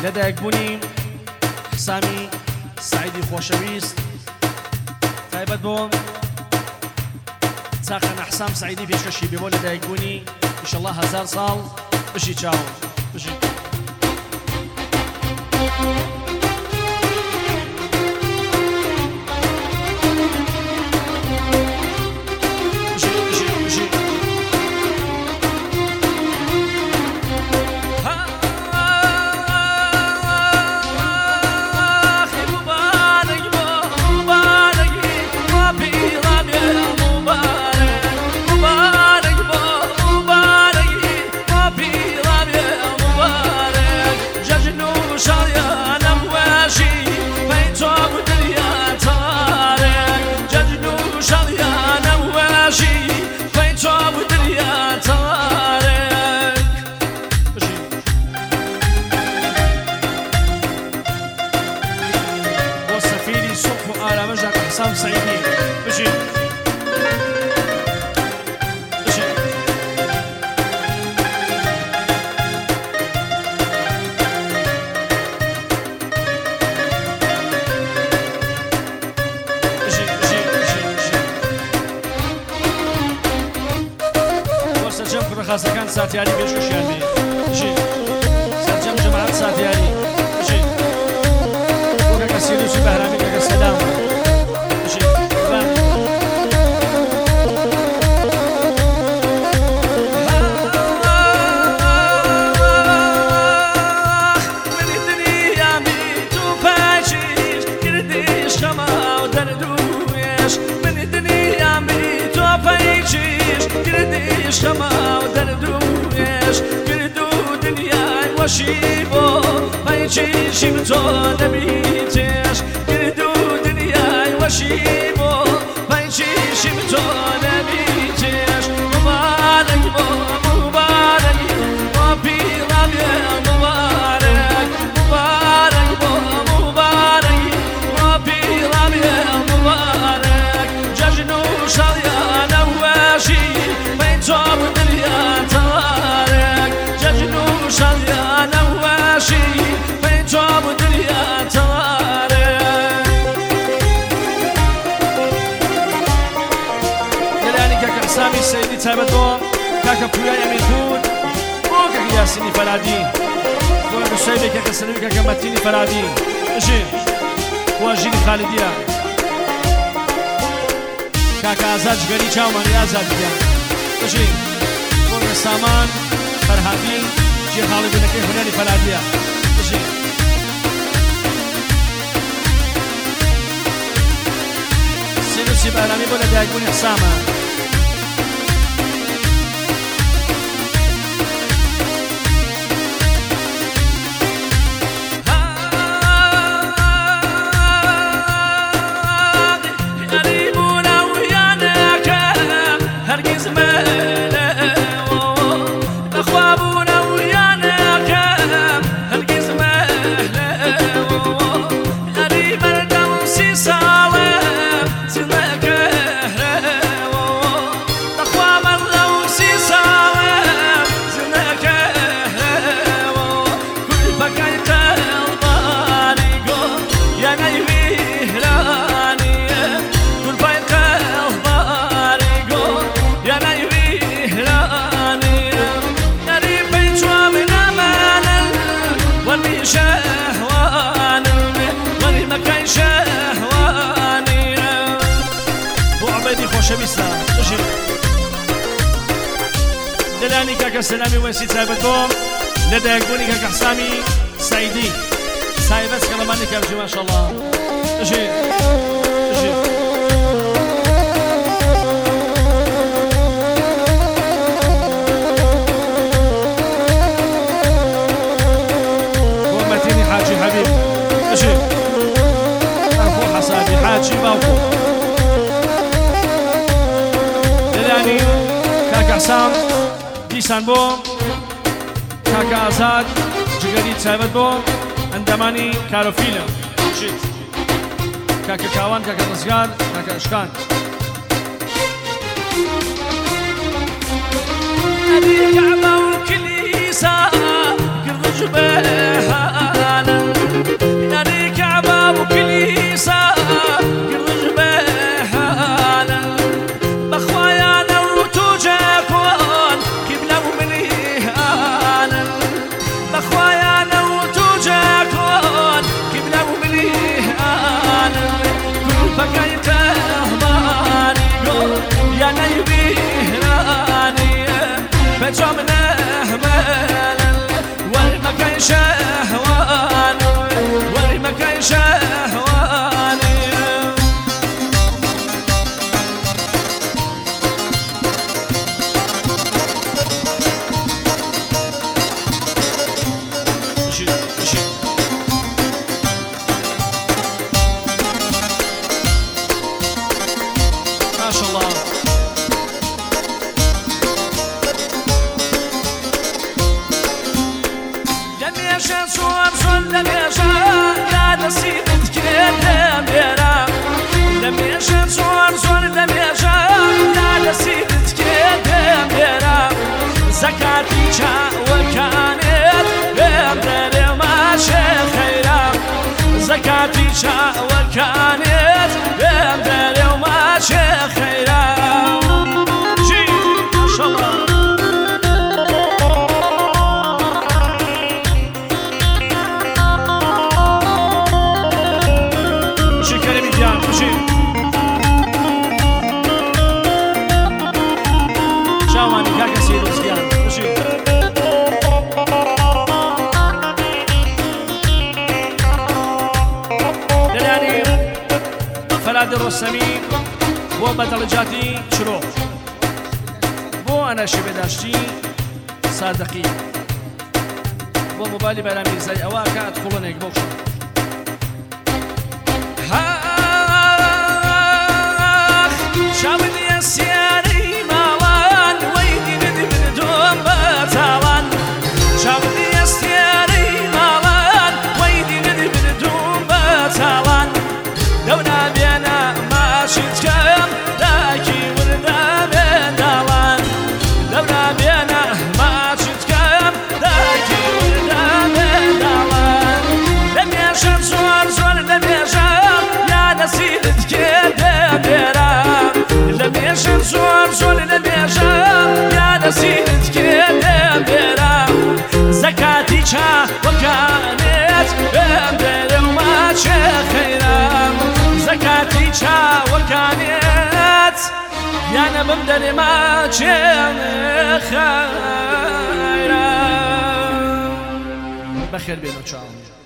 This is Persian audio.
لەدایکبوونی حسامی سعیدی خۆشەویست تایبەت بۆ چاقانە حسام سعیدی پێشکەشی بێ بۆ لەدایکبوونی ئینشەڵڵا 1000 ساڵ بشی چاوم بشی حسام سعيدي بشي بشي بشي بشي بشي بشي وسجم خاصة كان ساتياري بيشو شامي بشي سجم جماعة ساتياري بشي وكاكا سيدوسي بهرامي كاكا سلام شما و دردویش گردو دنیای وشیبو پیچیشیم تو نمیتیش گردو دنیای وشیبو پیچیشیم تو نمیتیش مبارک با مبارک با پیرم مبارک مبارک با مبارک با پیرم مبارک جشن و شریان وشی توب دنیا تارك ججن وشريان واشي بين توب دنيا تارك دلاني كاكا حسامي السيدي تابتو كاكا بويا يميتون وكاكا ياسيني فرادي وكاكا سيدي كاكا سلوي كاكا متيني فرادي اجي واجيني خالدية كاكا ازاد جغري چاوماني ازاد بيان بشي بۆ سامان فەرهادی جێهاڵی بنەکەی هونەری فەلادیە بشي سینوسی بەرامی بۆ لەدایکبوونی حسامە خۆشەویستە بژی دلانی کاکە سەلامی وەسی تایبەت بۆ لەدایکبوونی کاکە حسامی سعیدی سایبەت کەڵەمانی کابژی ماشەڵڵا بژی بژی بۆ مەتینی حاجی حەبیب بژی ئەخۆ حەسابی حاجی باوکو كاكا حسام ديسان بو كاكا آزاد جگەری تایبەت بۆ ئەندەمانی کارۆفیلە شیت کاکە کاوان کاکە ڕزگار کاکە ئەشکان كعبة وكنيسة كل جبهة شهواني ما شاء الله لميشة صور صور لميشة لا نسيت كده ميرا لميشة صور صور لميشة لا نسيت كده ميرا زكاتي شا وكانت بمدر ما خيرا زكاتي شا وكانت بمدر ما خيرا جي ما شاء الله فلاد الرسمي بو بدرجاتي شروع بو أنا شبداشتي صادقي بو موبايلي بلامي زي أواكا أدخلون هيك بوكشو شاودي السياري مالان ويدي ندم دوم بطالان شاودي السياري مالان ويدي ندم دوم بطالان دونا بينا ماشي تكام داكي وردا من دالان دونا بينا ماشي تكام داكي وردا من دالان لم يشم زور زور لم يشم يا نسيت كده بيرا لم يشم زور زور لم يشم يا نسيت كده بيرا زكاتي شا وكانت بمدر وما خيرا زكاتي شا وكانت يا أنا بمدر ما خيرا بخير بينو تشاو